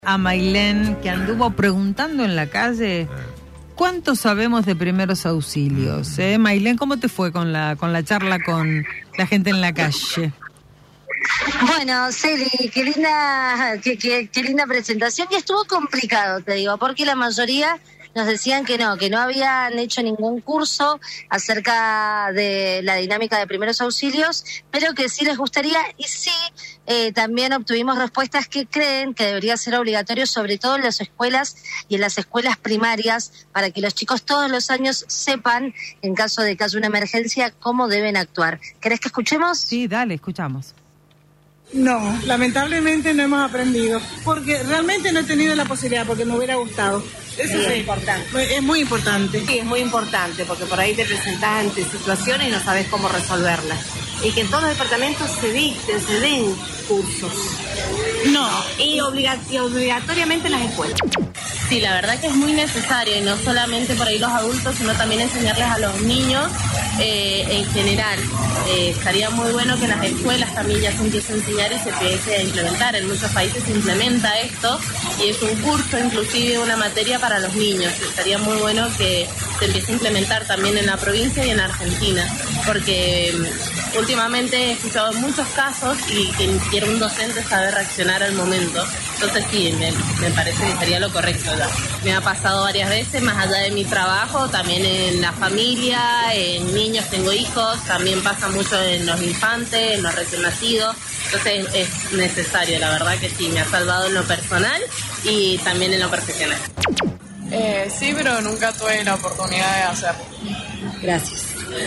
A Mailén, que anduvo preguntando en la calle cuánto sabemos de primeros auxilios. Mailén, ¿cómo te fue con la charla con la gente en la calle? Bueno, Celi, qué linda presentación. Y estuvo complicado, te digo, porque la mayoría nos decían que no habían hecho ningún curso acerca de la dinámica de primeros auxilios, pero que sí les gustaría. Y sí, también obtuvimos respuestas que creen que debería ser obligatorio, sobre todo en las escuelas y en las escuelas primarias, para que los chicos todos los años sepan, en caso de que haya una emergencia, cómo deben actuar. ¿Querés que escuchemos? Sí, dale, escuchamos. No, lamentablemente no hemos aprendido, porque realmente no he tenido la posibilidad, porque me hubiera gustado. Eso sí, es importante. Es muy importante. Sí, es muy importante, porque por ahí te presentás ante situaciones y no sabes cómo resolverlas. Y que en todos los departamentos se den cursos. No. Y obligatoriamente en las escuelas. Sí, la verdad que es muy necesario, y no solamente por ahí los adultos, sino también enseñarles a los niños en general. Estaría muy bueno que en las escuelas también ya se empiece a enseñar y se empiece a implementar. En muchos países se implementa esto y es un curso, inclusive una materia para los niños. Estaría muy bueno que se empiece a implementar también en la provincia y en Argentina, porque últimamente he escuchado muchos casos y que ni siquiera un docente sabe reaccionar al momento. Entonces sí, me parece que sería lo correcto. Me ha pasado varias veces, más allá de mi trabajo, también en la familia, en niños, tengo hijos, también pasa mucho en los infantes, en los recién nacidos. Entonces es necesario, la verdad que sí, me ha salvado en lo personal y también en lo profesional. Sí, pero nunca tuve la oportunidad de hacerlo. Gracias.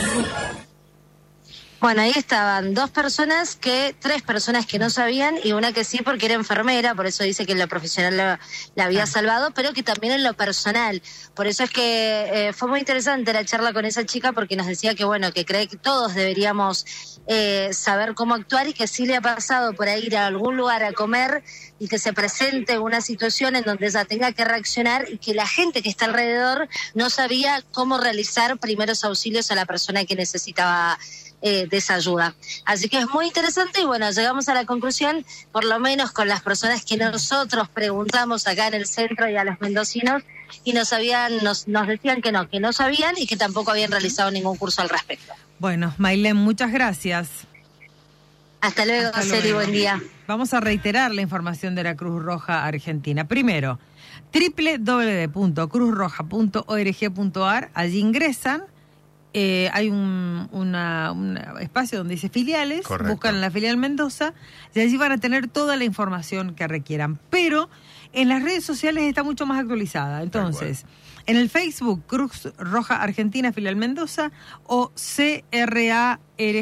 Bueno, ahí estaban tres personas que no sabían y una que sí porque era enfermera, por eso dice que en lo profesional la había salvado, pero que también en lo personal. Por eso es que fue muy interesante la charla con esa chica, porque nos decía que bueno, que cree que todos deberíamos saber cómo actuar, y que sí le ha pasado por ahí ir a algún lugar a comer y que se presente una situación en donde ella tenga que reaccionar y que la gente que está alrededor no sabía cómo realizar primeros auxilios a la persona que necesitaba de esa ayuda. Así que es muy interesante y bueno, llegamos a la conclusión, por lo menos con las personas que nosotros preguntamos acá en el centro y a los mendocinos, y nos decían que no sabían y que tampoco habían realizado ningún curso al respecto. Bueno, Mailén, muchas gracias. Hasta luego, Celi, buen día. Vamos a reiterar la información de la Cruz Roja Argentina. Primero, www.cruzroja.org.ar, allí ingresan. Hay un espacio donde dice filiales. Correcto. Buscan la filial Mendoza y allí van a tener toda la información que requieran. Pero en las redes sociales está mucho más actualizada. Entonces, en el Facebook, Cruz Roja Argentina Filial Mendoza, o CRARG,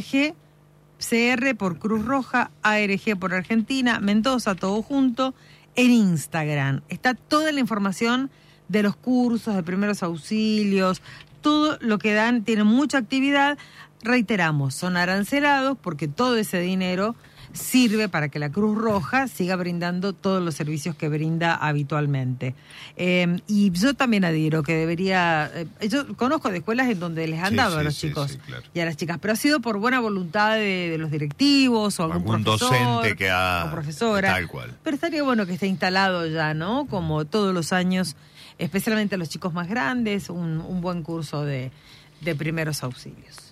CR por Cruz Roja, ARG por Argentina, Mendoza, todo junto. En Instagram está toda la información de los cursos de primeros auxilios. Todo lo que dan, tiene mucha actividad. Reiteramos, son arancelados porque todo ese dinero sirve para que la Cruz Roja siga brindando todos los servicios que brinda habitualmente. Y yo también adhiero que debería... yo conozco de escuelas en donde les han dado a los chicos claro, y a las chicas, pero ha sido por buena voluntad de los directivos o algún profesor, docente que ha... o profesora. Tal cual. Pero estaría bueno que esté instalado ya, ¿no? Como todos los años, especialmente a los chicos más grandes, un buen curso de primeros auxilios.